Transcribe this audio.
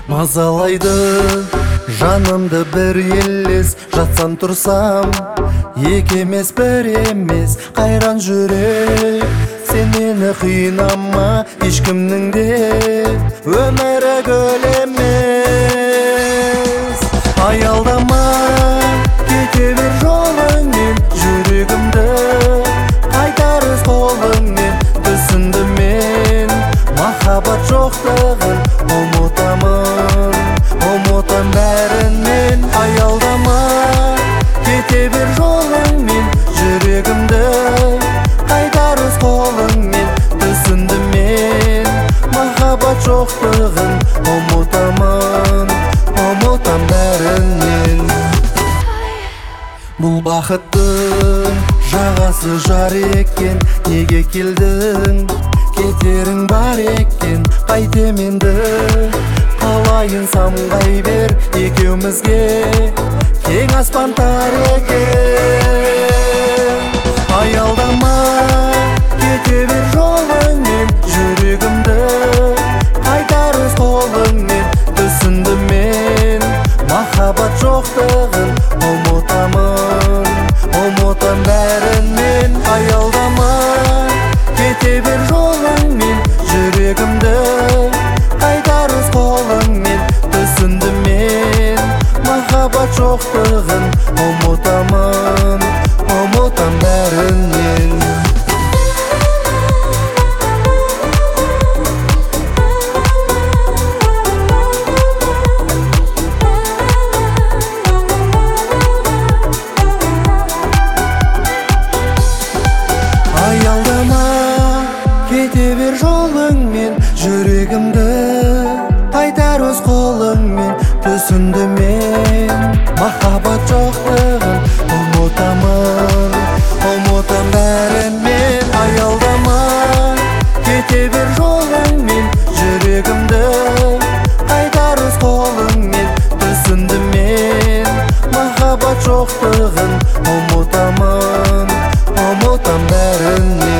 Мазалайды жанымды бір елес, жатсам тұрсам екі емес бір емес қайран жүрек. Сен мені қинама, ешкімнің де өмірі гүл емес. Аялдама, кете бер жолыңмен, жүрегімді қайтарыс қолыңмен. Түсіндім мен махаббат жоқтығын, ұмытам бәрін мен. Аялдама, кете бер жолыңмен, жүрегімді қайтарыс қолыңмен. Түсіндім мен махаббат жоқтығын, ұмытам бәрін мен. Бұл бақыттың жағасы жар екен, неге келдің? Кетерің бар екен, қайтем енді. Қалайын самғай бер екеумізге, кең аспан тар екен. Аялдама, кете бер жолыңмен, жүрегімді қайтарыс қолыңмен. Түсіндім мен махаббат жоқтығын, ұмытам бәрін мен. Аялдама, кете бер жолыңмен, жүрегімді қайтарыс қолыңмен. Түсіндім мен махаббат жоқтығын, ұмытам бәрін мен. Аялдама, кете бер жолыңмен, жүрегімді қайтар өз қолыңмен. Түсіндім мен махаббат жоқтығын, ұмытам бәрін мен. Аялдама, кете бер жолыңмен, жүрегімді қайтар өз қолыңмен. Түсіндім мен махаббат жоқтығын, ұмытам бәрін мен.